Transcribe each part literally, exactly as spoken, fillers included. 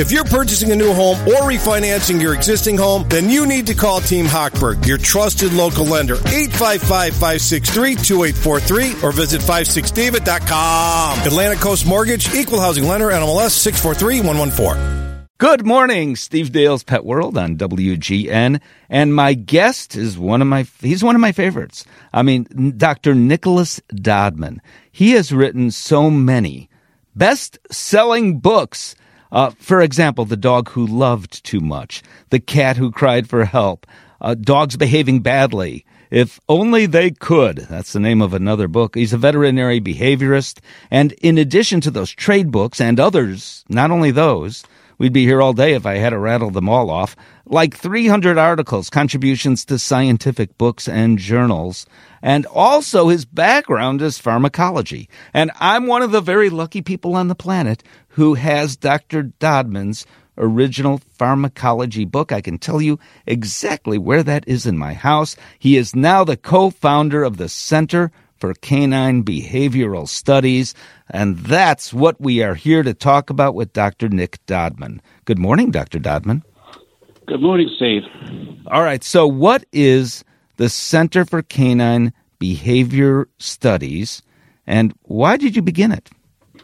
If you're purchasing a new home or refinancing your existing home, then you need to call Team Hochberg, your trusted local lender. eight five five, five six three, two eight four three or visit five six david dot com. Atlantic Coast Mortgage, Equal Housing Lender, N M L S six four three one one four. Good morning, Steve Dale's Pet World on W G N, and my guest is one of my, he's one of my favorites. I mean, Doctor Nicholas Dodman. He has written so many best-selling books. Uh, for example, The Dog Who Loved Too Much, The Cat Who Cried for Help, uh, Dogs Behaving Badly, If Only They Could. That's the name of another book. He's a veterinary behaviorist, and in addition to those trade books and others, not only those, we'd be here all day if I had to rattle them all off. Like three hundred articles, contributions to scientific books and journals. And also his background is pharmacology. And I'm one of the very lucky people on the planet who has Doctor Dodman's original pharmacology book. I can tell you exactly where that is in my house. He is now the co-founder of the Center for Canine Behavioral Studies, and that's what we are here to talk about with Doctor Nick Dodman. Good morning, Doctor Dodman. Good morning, Steve. All right, so what is the Center for Canine Behavior Studies, and why did you begin it?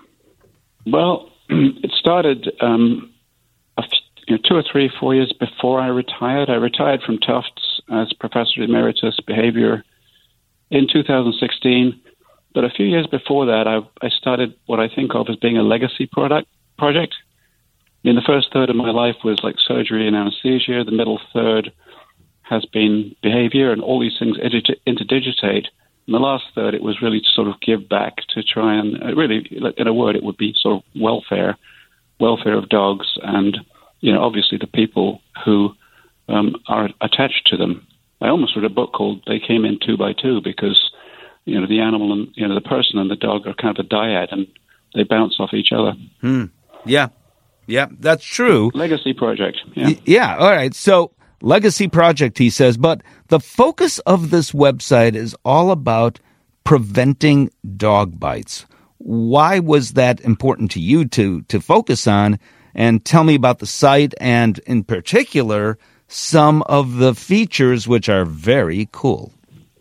Well, it started um, a f- you know, two or three, four years before I retired. I retired from Tufts as Professor Emeritus Behavior in two thousand sixteen, but a few years before that, I, I started what I think of as being a legacy product project. I mean, the first third of my life was like surgery and anesthesia. The middle third has been behavior, and all these things inter- interdigitate. And the last third, it was really to sort of give back to try and, uh, really, in a word, it would be sort of welfare, welfare of dogs and, you know, obviously the people who um, are attached to them. I almost wrote a book called They Came In Two by Two because, you know, the animal and, you know, the person and the dog are kind of a dyad and they bounce off each other. Hmm. Yeah. Yeah, that's true. Legacy project. Yeah. Y- yeah. All right. So legacy project, he says, but the focus of this website is all about preventing dog bites. Why was that important to you to, to focus on? And tell me about the site and, in particular, some of the features which are very cool.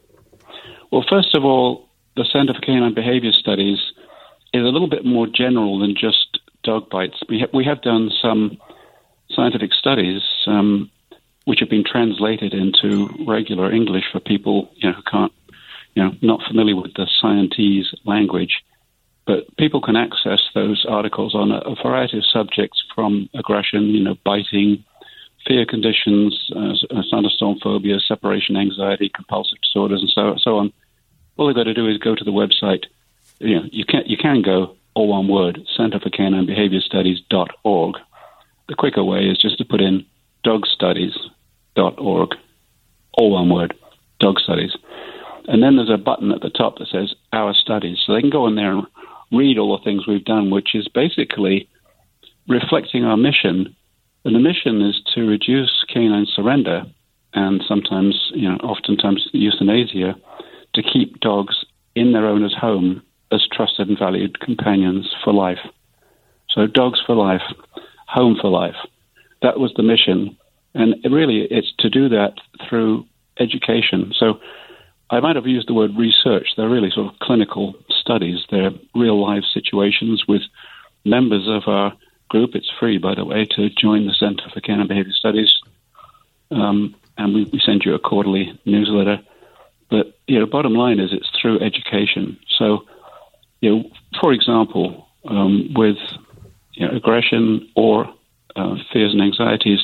Well, first of all, the Center for Canine Behavior Studies is a little bit more general than just dog bites. We, ha- we have done some scientific studies um, which have been translated into regular English for people, you know, who can't, you know, not familiar with the scientist language. But people can access those articles on a, a variety of subjects, from aggression, you know, biting, fear conditions, uh, thunderstorm phobia, separation anxiety, compulsive disorders, and so so on. All they've got to do is go to the website. You know, you can you can go, all one word, Center for Canine Behavior Studies dot org. The quicker way is just to put in dog studies dot org, all one word, dog studies. And then there's a button at the top that says Our Studies. So they can go in there and read all the things we've done, which is basically reflecting our mission. And the mission is to reduce canine surrender and sometimes, you know, oftentimes euthanasia, to keep dogs in their owner's home as trusted and valued companions for life. So dogs for life, home for life. That was the mission. And it really, it's to do that through education. So I might have used the word research. They're really sort of clinical studies. They're real-life situations with members of our group. It's free, by the way, to join the Center for Canine Behavior Studies. Um, and we, we send you a quarterly newsletter. But, you know, bottom line is it's through education. So, you know, for example, um, with you know, aggression or uh, fears and anxieties,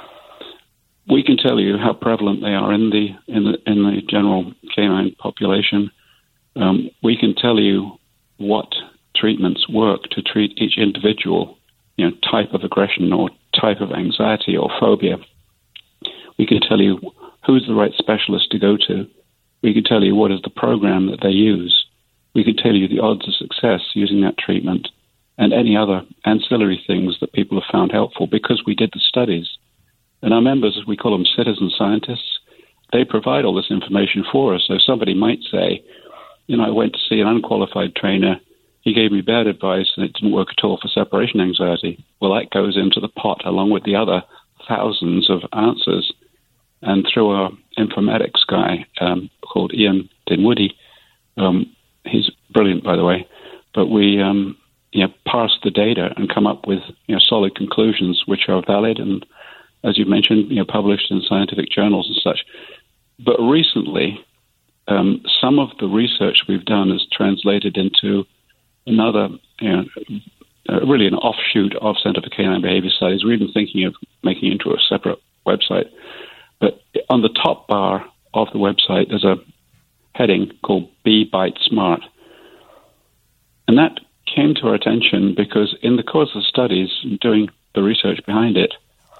we can tell you how prevalent they are in the in the in the general canine population. Um, we can tell you what treatments work to treat each individual, you know, type of aggression or type of anxiety or phobia. We can tell you who's the right specialist to go to. We can tell you what is the program that they use. We can tell you the odds of success using that treatment and any other ancillary things that people have found helpful because we did the studies. And our members, we call them citizen scientists, they provide all this information for us. So somebody might say, you know, I went to see an unqualified trainer, he gave me bad advice and it didn't work at all for separation anxiety. Well, that goes into the pot along with the other thousands of answers. And through our informatics guy um, called Ian Dinwoody, um, he's brilliant, by the way, but we um, you know, parse the data and come up with you know, solid conclusions which are valid and, as you mentioned, you know, published in scientific journals and such. But recently, um, some of the research we've done is translated into another, you know, uh, really an offshoot of Center for Canine Behavior Studies. We're even thinking of making it into a separate website. But on the top bar of the website, there's a heading called Be Bite Smart. And that came to our attention because in the course of studies, doing the research behind it,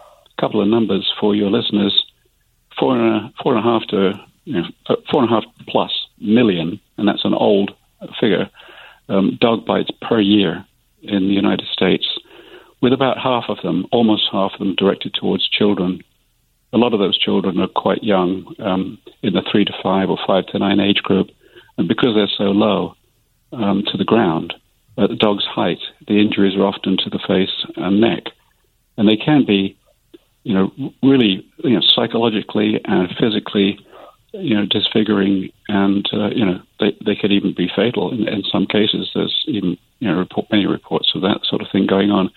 a couple of numbers for your listeners, four and a, four and a half to, you know, four and a half plus million, and that's an old figure, um, dog bites per year in the United States, with about half of them, almost half of them, directed towards children. A lot of those children are quite young, um, in the three to five or five to nine age group, and because they're so low um, to the ground, at the dog's height, the injuries are often to the face and neck, and they can be, you know, really, you know, psychologically and physically, you know, disfiguring, and uh, you know, they they could even be fatal in, in some cases. There's even you know report, many reports of that sort of thing going on,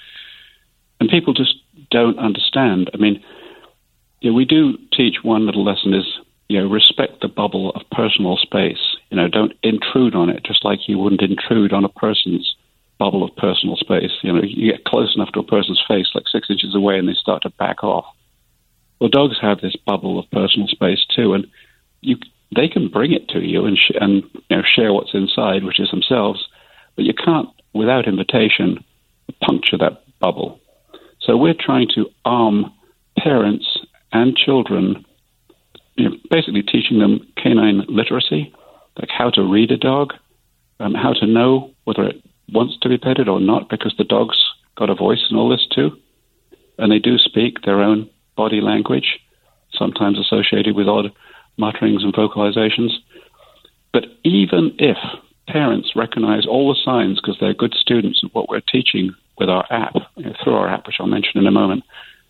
and people just don't understand. I mean, you know, we do teach one little lesson is you know respect the bubble of personal space. You know, don't intrude on it, just like you wouldn't intrude on a person's bubble of personal space. You know, you get close enough to a person's face, like six inches away, and they start to back off. Well, dogs have this bubble of personal space too, and you they can bring it to you and sh- and you know share what's inside, which is themselves, but you can't, without invitation, puncture that bubble. So we're trying to arm parents and children, you know, basically teaching them canine literacy, like how to read a dog, um, how to know whether it wants to be petted or not, because the dog's got a voice and all this too, and they do speak their own body language, sometimes associated with odd mutterings and vocalizations. But even if parents recognize all the signs because they're good students of what we're teaching with our app, you know, through our app, which I'll mention in a moment,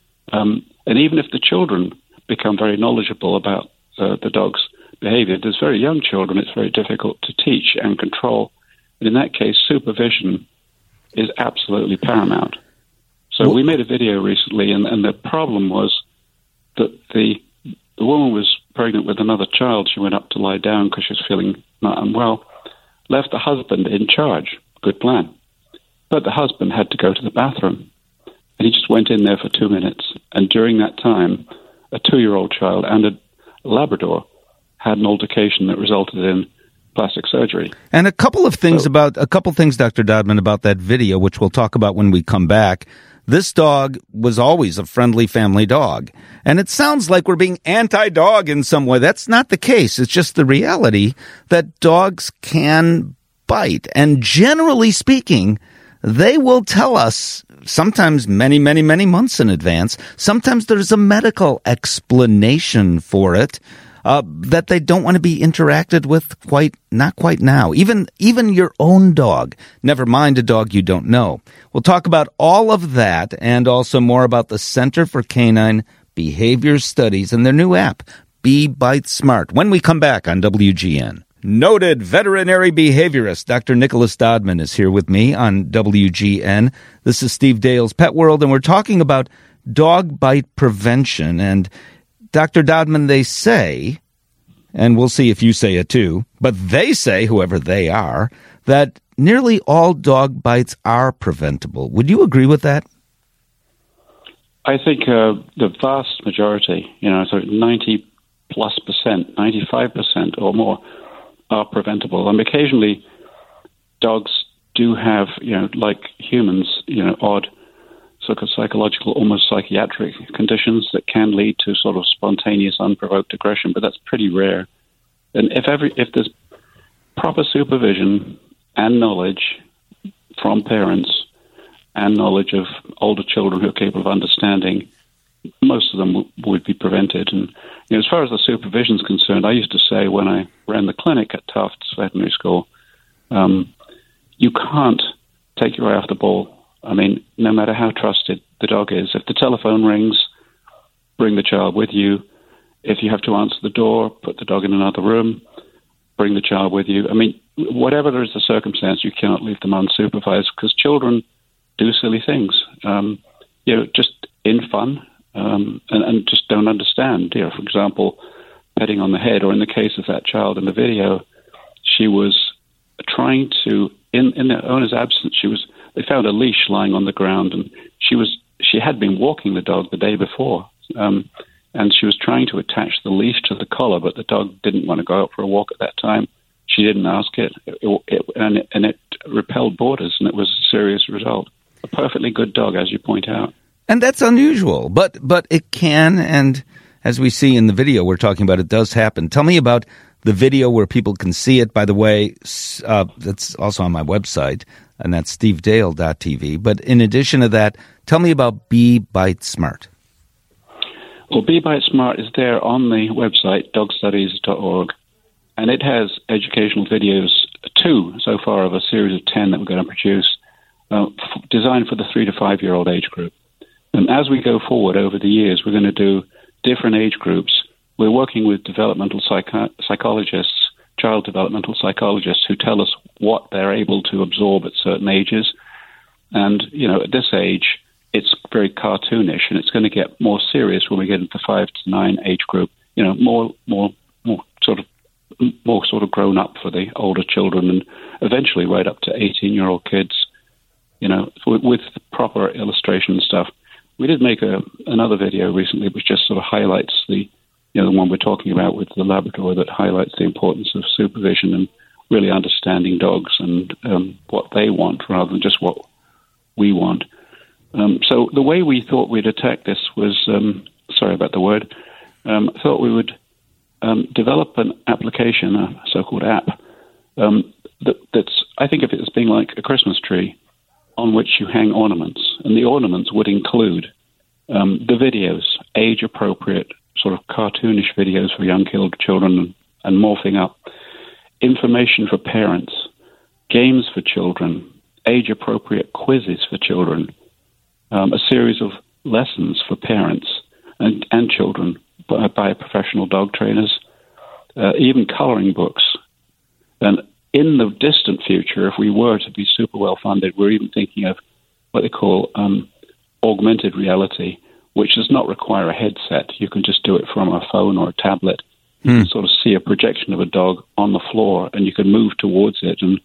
um, and even if the children become very knowledgeable about uh, the dog's behavior, there's very young children, it's very difficult to teach and control. And in that case, supervision is absolutely paramount. So we made a video recently, and, and the problem was that the the woman was pregnant with another child. She went up to lie down because she was feeling not unwell, left the husband in charge. Good plan. But the husband had to go to the bathroom, and he just went in there for two minutes. And during that time, a two-year-old child and a Labrador had an altercation that resulted in plastic surgery. And a couple of things so, about, a couple things, Doctor Dodman, about that video, which we'll talk about when we come back. This dog was always a friendly family dog. And it sounds like we're being anti-dog in some way. That's not the case. It's just the reality that dogs can bite. And generally speaking, they will tell us sometimes many, many, many months in advance. Sometimes there's a medical explanation for it. Uh, that they don't want to be interacted with quite, not quite now. Even, even your own dog, never mind a dog you don't know. We'll talk about all of that and also more about the Center for Canine Behavior Studies and their new app, Be Bite Smart, when we come back on W G N. Noted veterinary behaviorist Doctor Nicholas Dodman is here with me on W G N. This is Steve Dale's Pet World, and we're talking about dog bite prevention. And Doctor Dodman, they say, and we'll see if you say it too, but they say, whoever they are, that nearly all dog bites are preventable. Would you agree with that? I think uh, the vast majority, you know, so ninety plus percent, ninety-five percent or more are preventable. And occasionally dogs do have, you know, like humans, you know, odd sort of psychological, almost psychiatric conditions that can lead to sort of spontaneous, unprovoked aggression, but that's pretty rare. And if every if there's proper supervision and knowledge from parents and knowledge of older children who are capable of understanding, most of them w- would be prevented. And you know, as far as the supervision is concerned, I used to say when I ran the clinic at Tufts Veterinary School, um, you can't take your eye off the ball. I mean, no matter how trusted the dog is, if the telephone rings, bring the child with you. If you have to answer the door, put the dog in another room, bring the child with you. I mean, whatever is the circumstance, you cannot leave them unsupervised because children do silly things, um, you know, just in fun um, and, and just don't understand. You know, for example, petting on the head, or in the case of that child in the video, she was trying to, in, in the owner's absence, she was. They found a leash lying on the ground, and she was she had been walking the dog the day before, um, and she was trying to attach the leash to the collar, but the dog didn't want to go out for a walk at that time. She didn't ask it, it, it and, it and it repelled boarders, and it was a serious result. A perfectly good dog, as you point out. And that's unusual, but but it can, and as we see in the video we're talking about, it does happen. Tell me about the video where people can see it. By the way, uh, that's also on my website, and that's steve dale dot t v. But in addition to that, tell me about Be Bite Smart. Well, Be Bite Smart is there on the website, dog studies dot org, and it has educational videos, two so far of a series of ten that we're going to produce, uh, f- designed for the three to five-year-old age group. And as we go forward over the years, we're going to do different age groups. We're working with developmental psych- psychologists, child developmental psychologists who tell us what they're able to absorb at certain ages. And, you know, at this age, it's very cartoonish, and it's going to get more serious when we get into the five to nine age group. You know, more, more, more sort of, more sort of grown up for the older children, and eventually right up to eighteen-year-old kids. You know, with, with the proper illustration and stuff. We did make a another video recently, which just sort of highlights the. You know, the one we're talking about with the Labrador, that highlights the importance of supervision and really understanding dogs and um, what they want rather than just what we want. Um, so the way we thought we'd attack this was, um, sorry about the word, um, I thought we would um, develop an application, a so-called app, um, that, that's, I think of it as being like a Christmas tree on which you hang ornaments. And the ornaments would include um, the videos, age-appropriate, sort of cartoonish videos for young children and, and morphing up, information for parents, games for children, age-appropriate quizzes for children, um, a series of lessons for parents and, and children by, by professional dog trainers, uh, even coloring books. And in the distant future, if we were to be super well-funded, we're even thinking of what they call um, augmented reality, which does not require a headset. You can just do it from a phone or a tablet. You mm. can sort of see a projection of a dog on the floor, and you can move towards it. And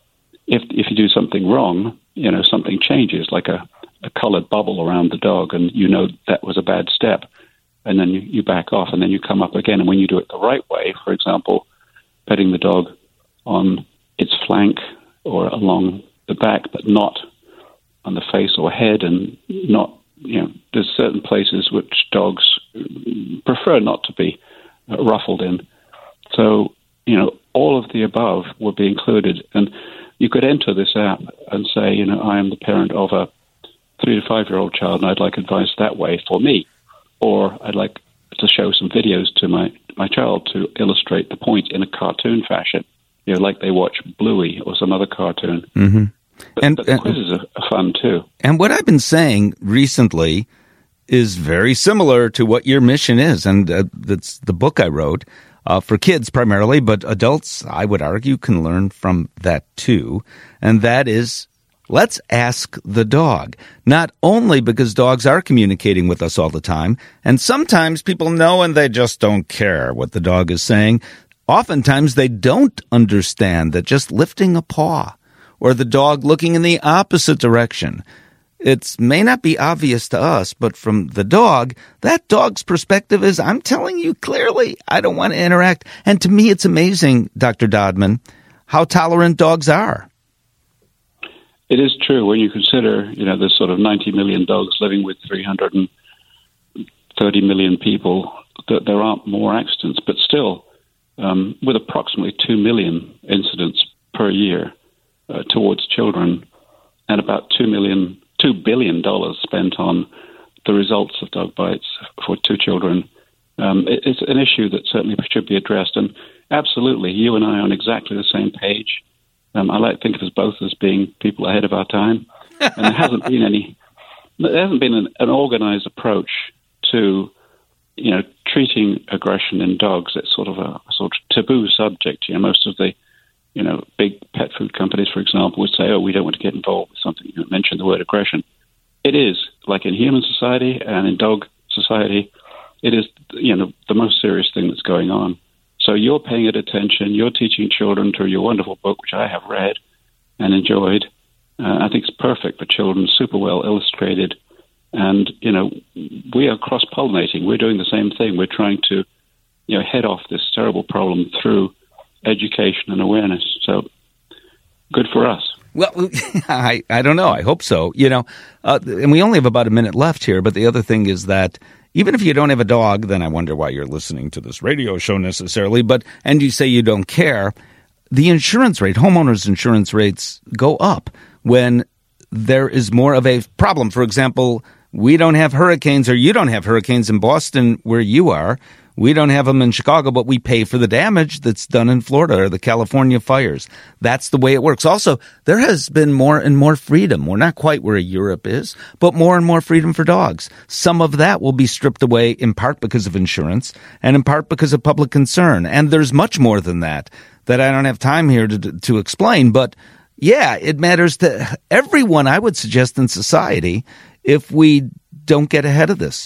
if if you do something wrong, you know, something changes, like a, a colored bubble around the dog, and you know that was a bad step. And then you, you back off, and then you come up again. And when you do it the right way, for example, petting the dog on its flank or along the back, but not on the face or head, and not, you know, there's certain places which dogs prefer not to be ruffled in. So, you know, all of the above would be included. And you could enter this app and say, you know, I am the parent of a three to five-year-old child, and I'd like advice that way for me. Or I'd like to show some videos to my, my child to illustrate the point in a cartoon fashion, you know, like they watch Bluey or some other cartoon. Mm-hmm. But, and, but the quizzes are, are fun, too. And what I've been saying recently is very similar to what your mission is. And uh, that's the book I wrote uh, for kids primarily, but adults, I would argue, can learn from that, too. And that is, let's ask the dog. Not only because dogs are communicating with us all the time, and sometimes people know and they just don't care what the dog is saying. Oftentimes they don't understand that just lifting a paw or the dog looking in the opposite direction, it may not be obvious to us, but from the dog, that dog's perspective is, I'm telling you clearly, I don't want to interact. And to me, it's amazing, Doctor Dodman, how tolerant dogs are. It is true when you consider, you know, there's sort of ninety million dogs living with three hundred thirty million people, that there aren't more accidents. But still, um, with approximately two million incidents per year uh, towards children, and about two million, two billion dollars spent on the results of dog bites for two children, um, it, it's an issue that certainly should be addressed. And absolutely, you and I are on exactly the same page. Um, I like to think of us both as being people ahead of our time. And there hasn't been any, there hasn't been an, an organized approach to, you know, treating aggression in dogs. It's sort of a, a sort of taboo subject. You know, most of the, you know, big pet food companies, for example, would say, oh, we don't want to get involved with something. You know, mention the word aggression. It is, like in human society and in dog society, it is, you know, the most serious thing that's going on. So you're paying it attention. You're teaching children through your wonderful book, which I have read and enjoyed. Uh, I think it's perfect for children, super well illustrated. And, you know, we are cross-pollinating. We're doing the same thing. We're trying to, you know, head off this terrible problem through education and awareness. So good for us. Well, I, I don't know. I hope so. You know, uh, and we only have about a minute left here. But the other thing is that even if you don't have a dog, then I wonder why you're listening to this radio show necessarily. But and you say you don't care, the insurance rate, homeowners insurance rates go up when there is more of a problem. For example, we don't have hurricanes, or you don't have hurricanes in Boston where you are. We don't have them in Chicago, but we pay for the damage that's done in Florida or the California fires. That's the way it works. Also, there has been more and more freedom. We're not quite where Europe is, but more and more freedom for dogs. Some of that will be stripped away in part because of insurance and in part because of public concern. And there's much more than that that I don't have time here to to explain. But yeah, it matters to everyone, I would suggest, in society if we don't get ahead of this.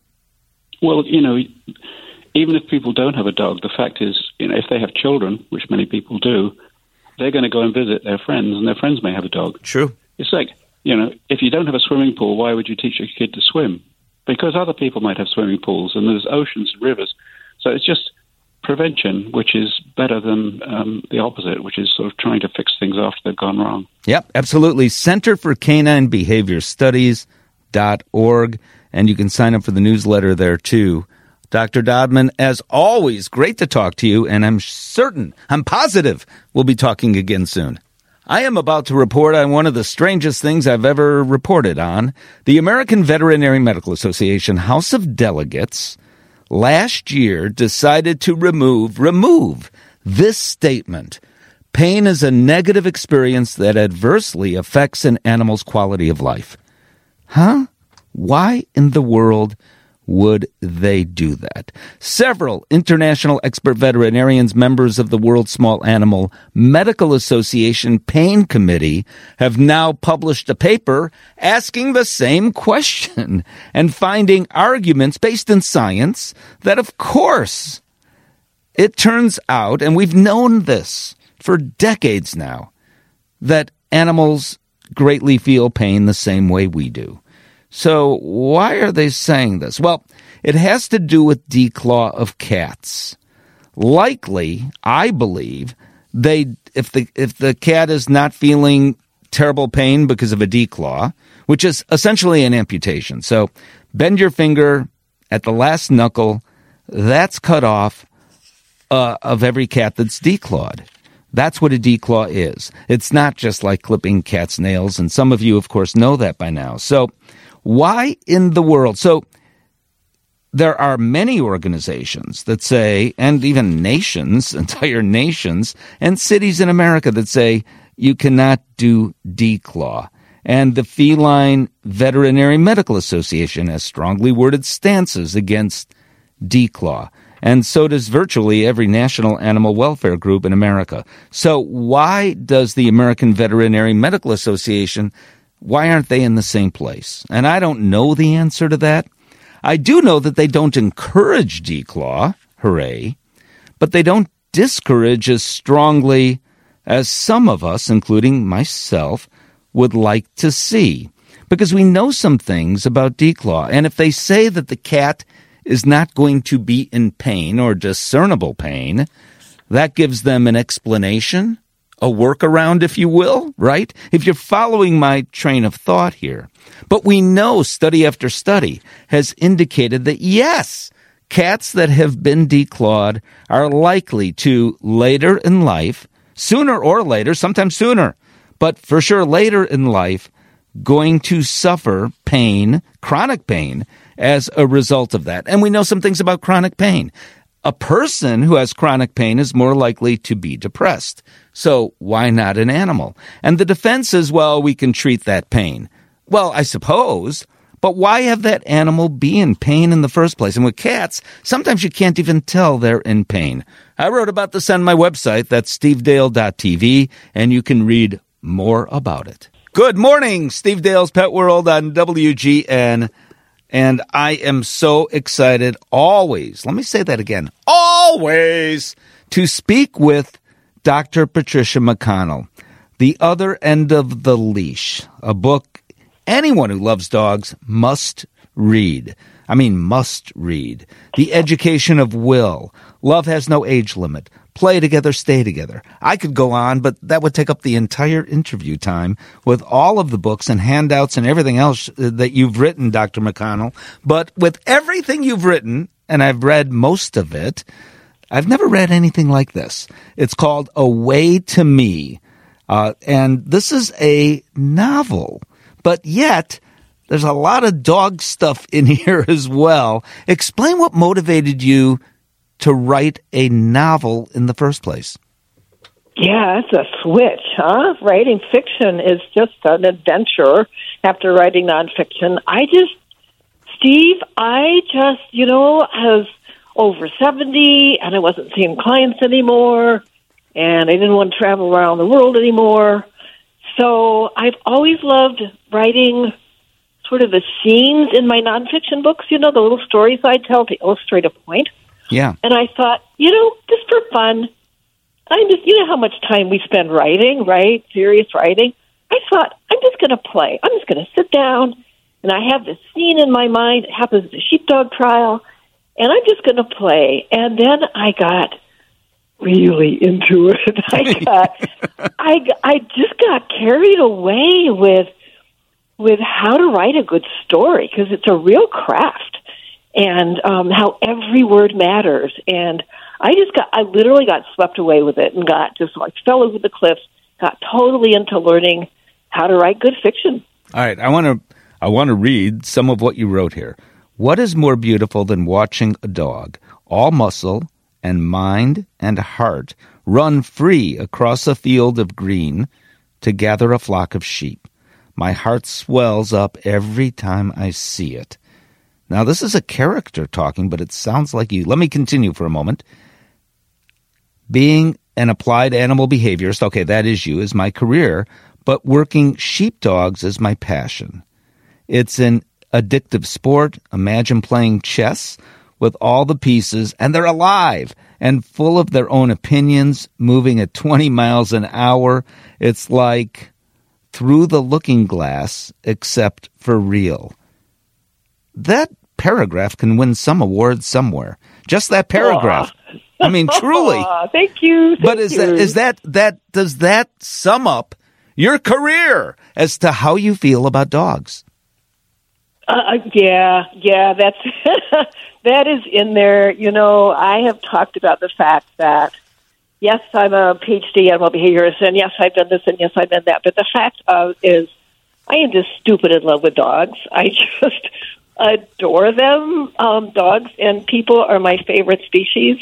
Well, you know, even if people don't have a dog, the fact is, you know, if they have children, which many people do, they're going to go and visit their friends, and their friends may have a dog. True. It's like, you know, if you don't have a swimming pool, why would you teach a kid to swim? Because other people might have swimming pools, and there's oceans and rivers. So it's just prevention, which is better than um, the opposite, which is sort of trying to fix things after they've gone wrong. Yep, absolutely. Center for Canine Behavior Studies dot org, and you can sign up for the newsletter there, too. Doctor Dodman, as always, great to talk to you, and I'm certain, I'm positive, we'll be talking again soon. I am about to report on one of the strangest things I've ever reported on. The American Veterinary Medical Association House of Delegates last year decided to remove, remove this statement. Pain is a negative experience that adversely affects an animal's quality of life. Huh? Why in the world would they do that? Several international expert veterinarians, members of the World Small Animal Medical Association Pain Committee, have now published a paper asking the same question and finding arguments based in science that, of course, it turns out, and we've known this for decades now, that animals greatly feel pain the same way we do. So why are they saying this? Well, it has to do with declaw of cats. Likely, I believe, they if the if the cat is not feeling terrible pain because of a declaw, which is essentially an amputation. So bend your finger at the last knuckle, that's cut off uh, of every cat that's declawed. That's what a declaw is. It's not just like clipping cat's nails, and some of you, of course, know that by now. So why in the world? So there are many organizations that say, and even nations, entire nations, and cities in America that say you cannot do declaw. And the Feline Veterinary Medical Association has strongly worded stances against declaw. And so does virtually every national animal welfare group in America. So why does the American Veterinary Medical Association, why aren't they in the same place? And I don't know the answer to that. I do know that they don't encourage declaw, hooray, but they don't discourage as strongly as some of us, including myself, would like to see. Because we know some things about declaw. And if they say that the cat is not going to be in pain or discernible pain, that gives them an explanation, a workaround, if you will, right? If you're following my train of thought here. But we know study after study has indicated that, yes, cats that have been declawed are likely to, later in life, sooner or later, sometimes sooner, but for sure later in life, going to suffer pain, chronic pain, as a result of that. And we know some things about chronic pain. A person who has chronic pain is more likely to be depressed. So why not an animal? And the defense is, well, we can treat that pain. Well, I suppose, but why have that animal be in pain in the first place? And with cats, sometimes you can't even tell they're in pain. I wrote about this on my website. That's steve dale dot t v, and you can read more about it. Good morning, Steve Dale's Pet World on W G N. And I am so excited always, let me say that again, always, to speak with Doctor Patricia McConnell, The Other End of the Leash, a book anyone who loves dogs must read. I mean, must read. The Education of Will. Love has no age limit. Play together, stay together. I could go on, but that would take up the entire interview time with all of the books and handouts and everything else that you've written, Doctor McConnell. But with everything you've written, and I've read most of it, I've never read anything like this. It's called A Way to Me. Uh, and this is a novel, but yet there's a lot of dog stuff in here as well. Explain what motivated you to write a novel in the first place. Yeah, it's a switch, huh? Writing fiction is just an adventure after writing nonfiction. I just, Steve, I just, you know, I was over seventy and I wasn't seeing clients anymore and I didn't want to travel around the world anymore. So I've always loved writing sort of the scenes in my nonfiction books, you know, the little stories I tell to illustrate a point. Yeah. And I thought, you know, just for fun, I just, you know how much time we spend writing, right? Serious writing. I thought, I'm just going to play. I'm just going to sit down, and I have this scene in my mind. It happens at the sheepdog trial, and I'm just going to play. And then I got really into it. I got, I, I just got carried away with with how to write a good story, because it's a real craft. And um, how every word matters. And I just got, I literally got swept away with it and got just like fell over the cliffs, got totally into learning how to write good fiction. All right, I want to, I want to read some of what you wrote here. What is more beautiful than watching a dog, all muscle and mind and heart, run free across a field of green to gather a flock of sheep? My heart swells up every time I see it. Now, this is a character talking, but it sounds like you. Let me continue for a moment. Being an applied animal behaviorist, okay, that is you, is my career, but working sheepdogs is my passion. It's an addictive sport. Imagine playing chess with all the pieces, and they're alive and full of their own opinions, moving at twenty miles an hour. It's like Through the Looking Glass, except for real. That paragraph can win some award somewhere. Just that paragraph. Aww. I mean, truly. Aww, thank you. Thank but is you. that is that that does that sum up your career as to how you feel about dogs? Uh, yeah, yeah, that's that is in there. You know, I have talked about the fact that yes, I'm a P H D animal behaviorist, and yes, I've done this, and yes, I've done that. But the fact of is, I am just stupid in love with dogs. I just adore them. Um, dogs and people are my favorite species,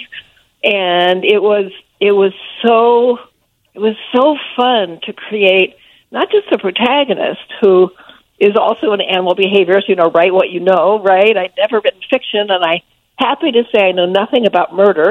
and it was it was so it was so fun to create not just a protagonist who is also an animal behaviorist. You know, write what you know, right? I'd never written fiction, and I'm happy to say I know nothing about murder.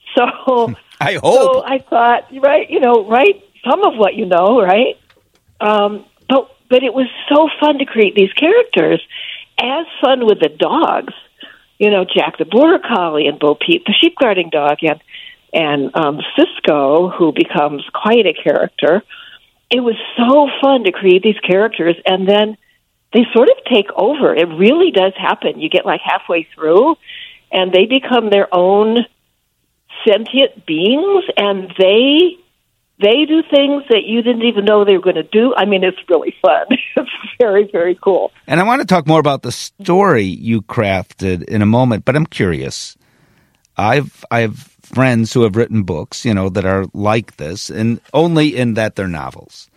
So I hope. So I thought, right, you know, write some of what you know, right? Um, but but it was so fun to create these characters. As fun with the dogs, you know, Jack the Border Collie and Bo Peep, the sheep guarding dog, and and um, Cisco, who becomes quite a character. It was so fun to create these characters, and then they sort of take over. It really does happen. You get like halfway through, and they become their own sentient beings, and they they do things that you didn't even know they were going to do. I mean, it's really fun. It's very, very cool. And I want to talk more about the story you crafted in a moment, but I'm curious. I've I have friends who have written books, you know, that are like this, and only in that they're novels.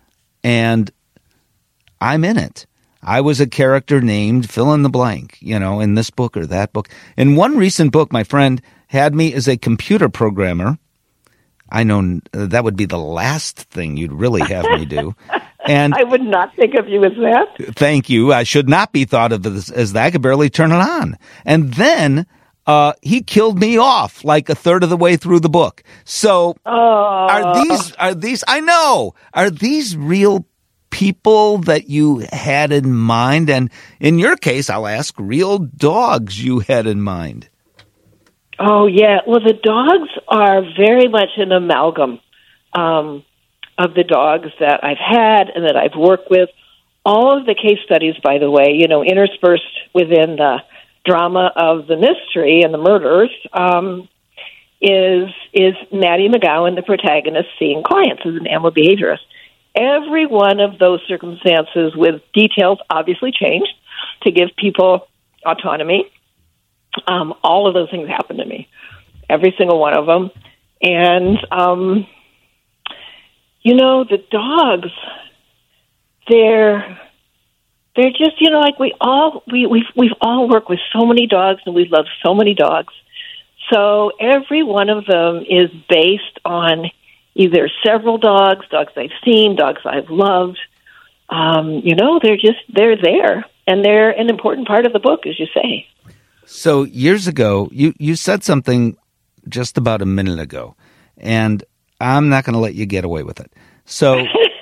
And I'm in it. I was a character named fill in the blank, you know, in this book or that book. In one recent book, my friend had me as a computer programmer. I know that would be the last thing you'd really have me do. And I would not think of you as that. Thank you. I should not be thought of as, as that. I could barely turn it on. And then uh, he killed me off like a third of the way through the book. So oh. are these, are these, I know, are these real people that you had in mind? And in your case, I'll ask, real dogs you had in mind? Oh, yeah. Well, the dogs are very much an amalgam um, of the dogs that I've had and that I've worked with. All of the case studies, by the way, you know, interspersed within the drama of the mystery and the murders, um, is is Maddie McGowan, the protagonist, seeing clients as an animal behaviorist. Every one of those circumstances, with details obviously changed to give people autonomy. Um, all of those things happened to me, every single one of them. And, um, you know, the dogs, they're, they're just, you know, like we all, we, we've, we've all worked with so many dogs and we love so many dogs. So every one of them is based on either several dogs, dogs I've seen, dogs I've loved. Um, you know, they're just, they're there and they're an important part of the book, as you say. So years ago, you, you said something just about a minute ago, and I'm not going to let you get away with it. So,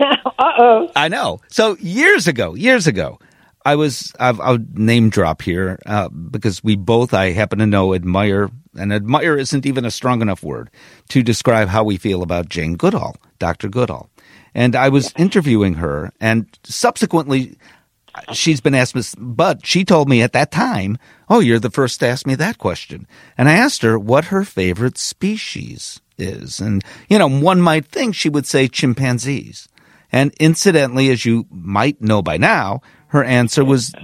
uh-oh. I know. So years ago, years ago, I was, I've, I'll name drop here, uh, because we both, I happen to know, admire, and admire isn't even a strong enough word to describe how we feel about Jane Goodall, Doctor Goodall. And I was interviewing her, and subsequently, she's been asked this, but she told me at that time, oh, you're the first to ask me that question. And I asked her what her favorite species is. And, you know, one might think she would say chimpanzees. And incidentally, as you might know by now, her answer was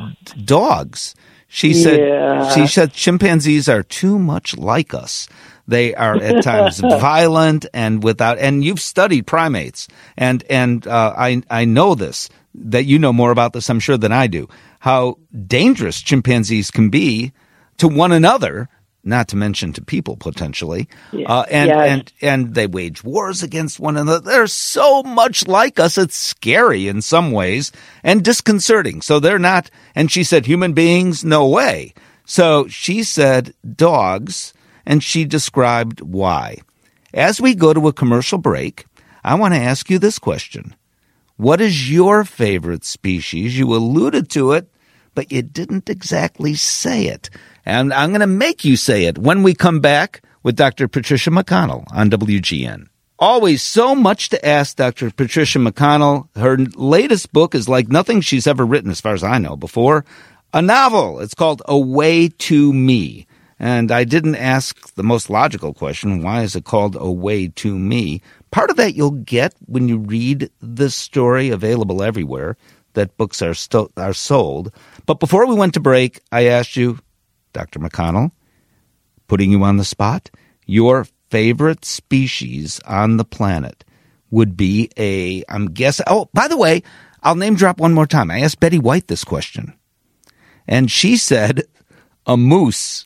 dogs. She said, yeah. she said chimpanzees are too much like us. They are at times violent and without, and you've studied primates. And, and, uh, I, I know this, that you know more about this, I'm sure, than I do, how dangerous chimpanzees can be to one another, not to mention to people potentially. Yeah. Uh, and, yeah. and, and they wage wars against one another. They're so much like us. It's scary in some ways and disconcerting. So they're not, and she said, human beings, no way. So she said dogs, and she described why. As we go to a commercial break, I want to ask you this question. What is your favorite species? You alluded to it, but you didn't exactly say it. And I'm going to make you say it when we come back with Doctor Patricia McConnell on W G N. Always so much to ask Doctor Patricia McConnell. Her latest book is like nothing she's ever written, as far as I know, before. A novel. It's called A Way to Me. And I didn't ask the most logical question, why is it called A Way to Me? Part of that you'll get when you read this story, available everywhere, that books are sto- are sold. But before we went to break, I asked you, Doctor McConnell, putting you on the spot, your favorite species on the planet would be a, I'm guessing, oh, by the way, I'll name drop one more time. I asked Betty White this question, and she said a moose.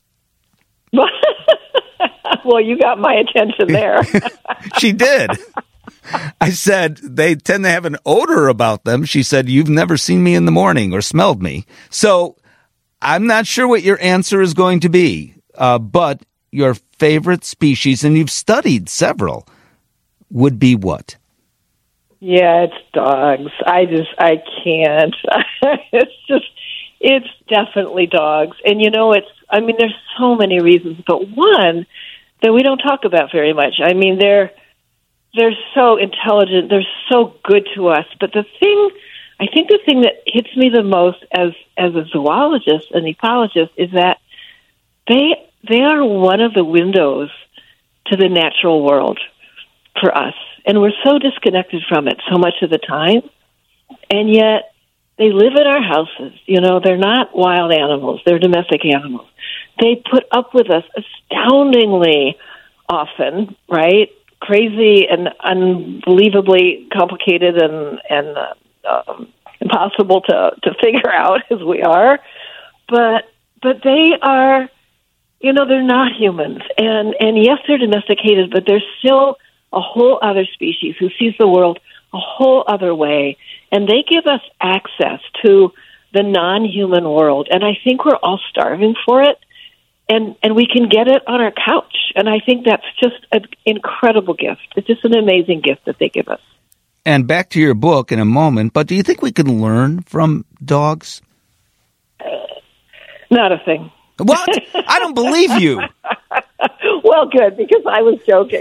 Well, you got my attention there. She did. I said, they tend to have an odor about them. She said, you've never seen me in the morning or smelled me. So I'm not sure what your answer is going to be, uh, but your favorite species, and you've studied several, would be what? Yeah, it's dogs. I just, I can't. It's just, it's definitely dogs. And, you know, it's, I mean, there's so many reasons, but one that we don't talk about very much. I mean, they're, they're so intelligent. They're so good to us. But the thing, I think the thing that hits me the most as, as a zoologist, an ecologist, is that they, they are one of the windows to the natural world for us. And we're so disconnected from it so much of the time. And yet they live in our houses. You know, they're not wild animals. They're domestic animals. They put up with us astoundingly often, right? Crazy and unbelievably complicated and, and uh, um, impossible to, to figure out as we are. But, but they are, you know, they're not humans. And, and yes, they're domesticated, but they're still a whole other species who sees the world a whole other way. And they give us access to the non-human world. And I think we're all starving for it. And, and we can get it on our couch. And I think that's just an incredible gift. It's just an amazing gift that they give us. And back to your book in a moment, but do you think we can learn from dogs? Uh, not a thing. What? I don't believe you. Well, good, because I was joking.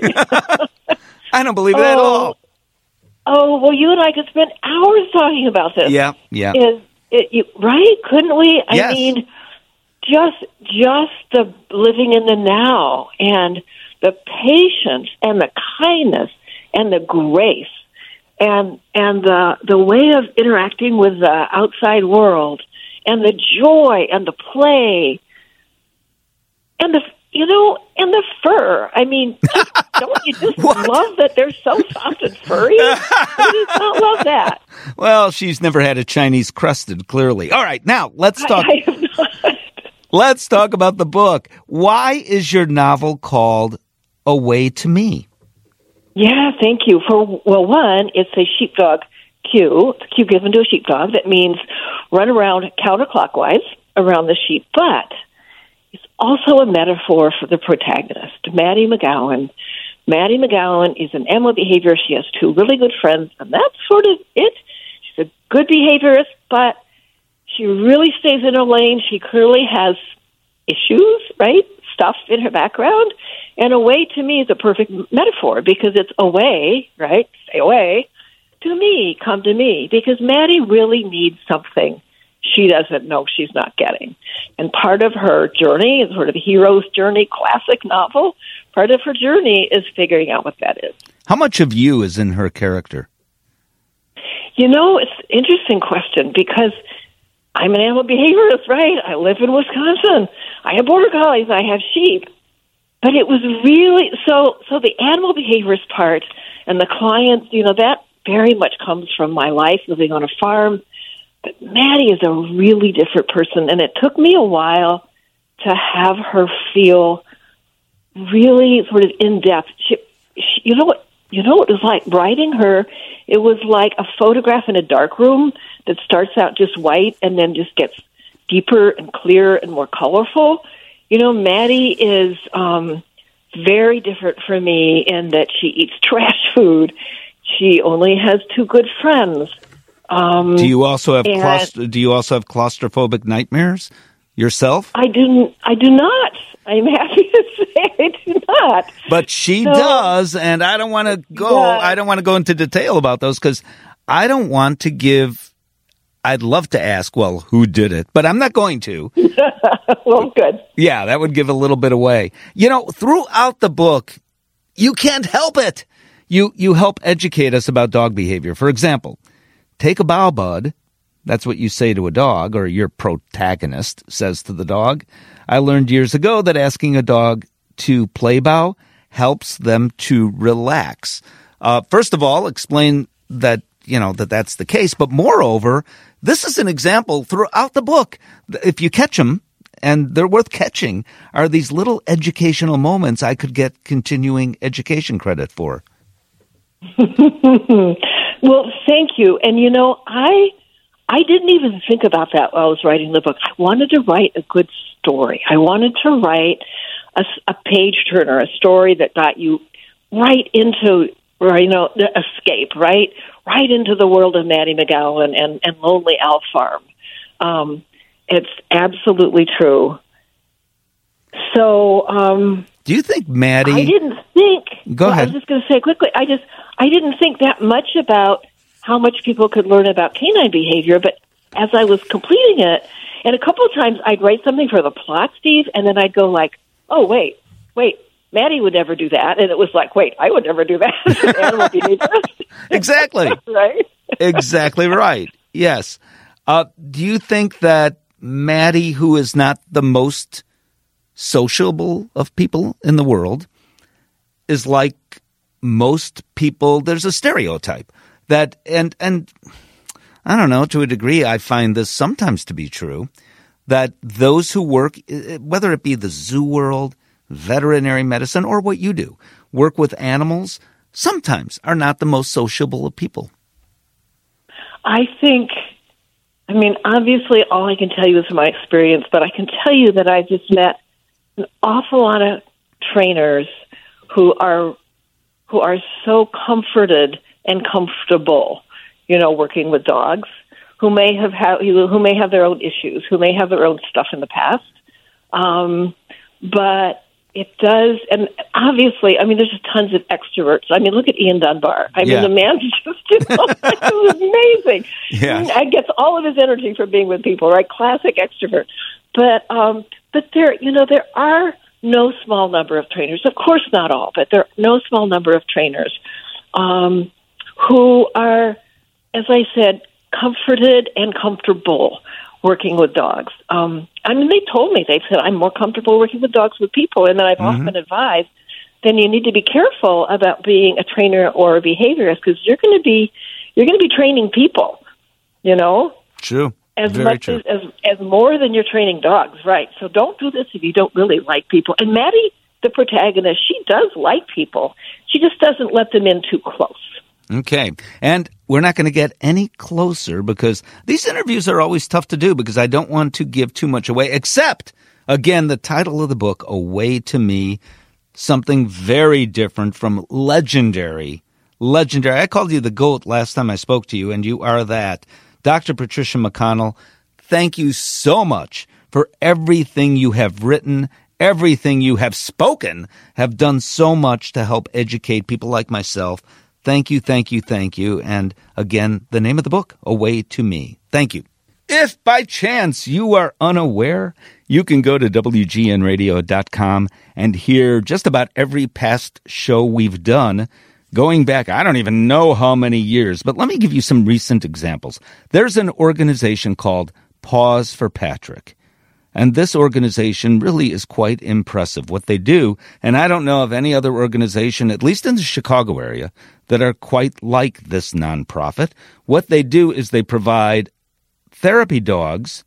I don't believe it oh, at all. Oh, well, you and I could spend hours talking about this. Yeah, yeah. Is it, you, right? Couldn't we? I yes. mean, just just the living in the now and the patience and the kindness and the grace and and the the way of interacting with the outside world and the joy and the play and the you know and the fur. I mean, don't you just love that they're so soft and furry? Who does not love that? Well, she's never had a Chinese crusted, clearly. All right, now let's talk. I, I have not. Let's talk about the book. Why is your novel called Away to Me? Yeah, thank you. For well, one, it's a sheepdog cue. It's a cue given to a sheepdog that means run around counterclockwise around the sheep. But it's also a metaphor for the protagonist, Maddie McGowan. Maddie McGowan is an animal behaviorist. She has two really good friends, and that's sort of it. She's a good behaviorist, but she really stays in her lane. She clearly has issues, right? Stuff in her background. And away to me is a perfect metaphor because it's away, right? Stay away to me, come to me. Because Maddie really needs something she doesn't know she's not getting. And part of her journey is sort of a hero's journey, classic novel. Part of her journey is figuring out what that is. How much of you is in her character? You know, it's an interesting question because I'm an animal behaviorist, right? I live in Wisconsin. I have border collies. I have sheep. But it was really, so so the animal behaviorist part and the clients, you know, that very much comes from my life living on a farm. But Maddie is a really different person, and it took me a while to have her feel really sort of in-depth. She, she, you know what? You know what it was like writing her? It was like a photograph in a dark room that starts out just white and then just gets deeper and clearer and more colorful. You know, Maddie is um, very different from me in that she eats trash food. She only has two good friends. Um, do you also have and, claustro- Do you also have claustrophobic nightmares yourself? I do. I do not. I'm happy to say I do not. But she so, does, and I don't want to go. Yeah. I don't want to go into detail about those because I don't want to give. I'd love to ask, well, who did it? But I'm not going to. Well, good. Yeah, that would give a little bit away. You know, throughout the book, you can't help it. You you help educate us about dog behavior. For example, take a bow, bud. That's what you say to a dog, or your protagonist says to the dog. I learned years ago that asking a dog to play bow helps them to relax. Uh, first of all, explain that, you know, that that's the case. But moreover, this is an example throughout the book. If you catch them, and they're worth catching, are these little educational moments I could get continuing education credit for. Well, thank you. And, you know, I I didn't even think about that while I was writing the book. I wanted to write a good story. I wanted to write a, a page-turner, a story that got you right into, you know, the escape, right? Right into the world of Maddie McGowan and, and Lonely Owl Farm. Um, it's absolutely true. So, um... do you think Maddie... I didn't think... Go well, ahead. I was just going to say quickly, I just, I didn't think that much about how much people could learn about canine behavior, but as I was completing it, and a couple of times I'd write something for the plot, Steve, and then I'd go like, oh, wait, wait, Maddie would never do that. And it was like, wait, I would never do that as an animal behavior. Exactly. Right? Exactly right. Yes. Uh, do you think that Maddie, who is not the most sociable of people in the world, is like most people? There's a stereotype that, and, and I don't know, to a degree, I find this sometimes to be true, that those who work, whether it be the zoo world, veterinary medicine, or what you do, work with animals, sometimes are not the most sociable of people? I think, I mean, obviously all I can tell you is my experience, but I can tell you that I just met an awful lot of trainers who are who are so comforted and comfortable, you know, working with dogs, who may have ha- who may have their own issues, who may have their own stuff in the past, um, but it does, and obviously, I mean, there's just tons of extroverts. I mean, look at Ian Dunbar. I yeah. mean, the man just, you know, it was amazing. Yeah. I gets all of his energy from being with people, right? Classic extrovert. But, um, but there, you know, there are no small number of trainers. Of course, not all, but there are no small number of trainers um, who are, as I said, comforted and comfortable working with dogs. Um, I mean, they told me, they said, I'm more comfortable working with dogs with people. And then I've mm-hmm. often advised, then you need to be careful about being a trainer or a behaviorist, because you're going to be, you're going to be training people, you know? True. As Very much true. As, as, as more than you're training dogs, right? So don't do this if you don't really like people. And Maddie, the protagonist, she does like people. She just doesn't let them in too close. Okay. And we're not going to get any closer because these interviews are always tough to do because I don't want to give too much away, except, again, the title of the book, Away to Me, something very different from legendary, legendary. I called you the GOAT last time I spoke to you, and you are that. Doctor Patricia McConnell, thank you so much for everything you have written, everything you have spoken, have done so much to help educate people like myself. Thank you, thank you, thank you. And again, the name of the book, Away to Me. Thank you. If by chance you are unaware, you can go to W G N radio dot com and hear just about every past show we've done, going back, I don't even know how many years, but let me give you some recent examples. There's an organization called Pause for Patrick. And this organization really is quite impressive, what they do. And I don't know of any other organization, at least in the Chicago area, that are quite like this nonprofit. What they do is they provide therapy dogs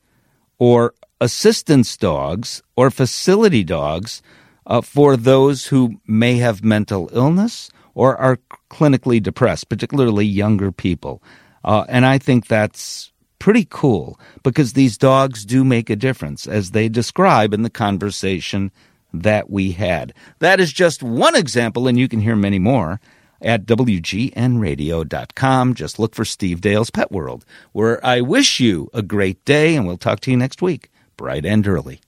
or assistance dogs or facility dogs uh, for those who may have mental illness or are clinically depressed, particularly younger people. Uh, and I think that's pretty cool because these dogs do make a difference, as they describe in the conversation that we had. That is just one example, and you can hear many more at W G N radio dot com. Just look for Steve Dale's Pet World, where I wish you a great day, and we'll talk to you next week, bright and early.